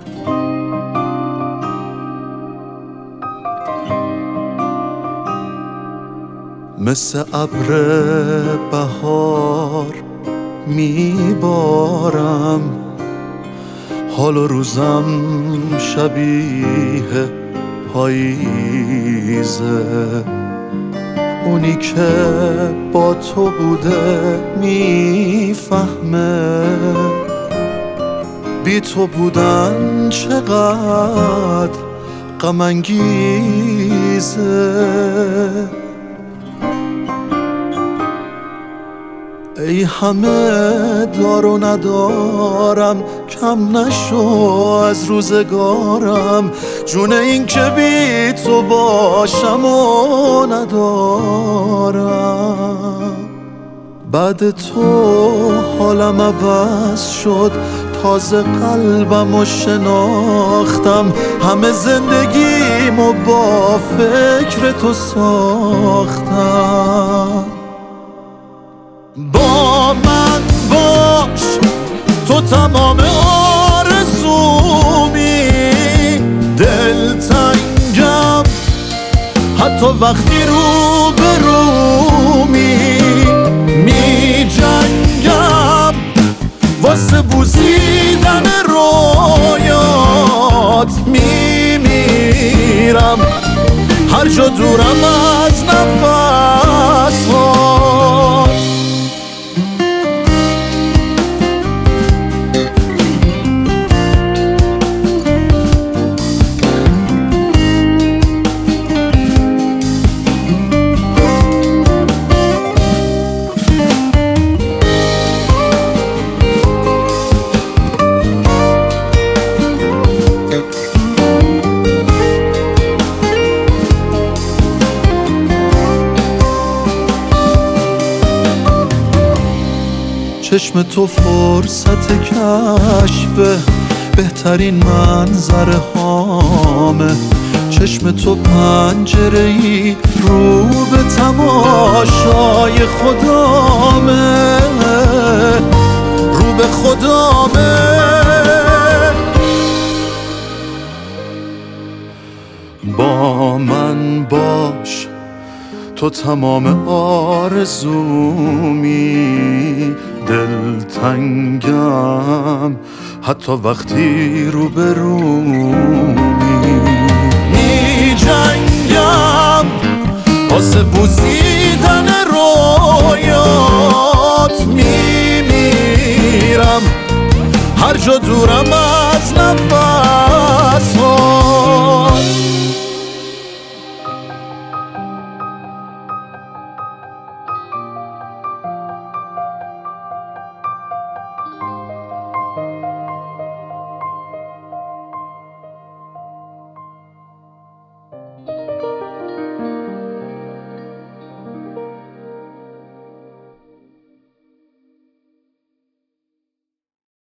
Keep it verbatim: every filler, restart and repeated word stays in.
مثل ابر بهار میبارم، حال و روزم شبیه پاییزه. اونی که با تو بوده میفهمه بی تو بودن چقدر غم انگیزه. ای همه دار و ندارم، کم نشو از روزگارم. جون این که بی تو باشم و ندارم. بعد تو حالم عوض شد، تازه قلبمو شناختم. همه زندگیمو با فکر تو ساختم. با من باش، تو تمام آرزومی. دلتنگم حتی وقتی رو به رومی. می جنگم واسه بوسیدن رویات. می میرم هر جا دورم از نفسات. چشم تو فرصت کشف بهترین منظره هامه. چشم تو پنجره‌ای رو به تماشای خدامه. رو به خدامه. با من باش، تو تمام آرزومی. دلتنگم حتی وقتی رو به رومی. می جنگم واسه بوسیدن رویات. می میرم هر جا دورم از نفسات.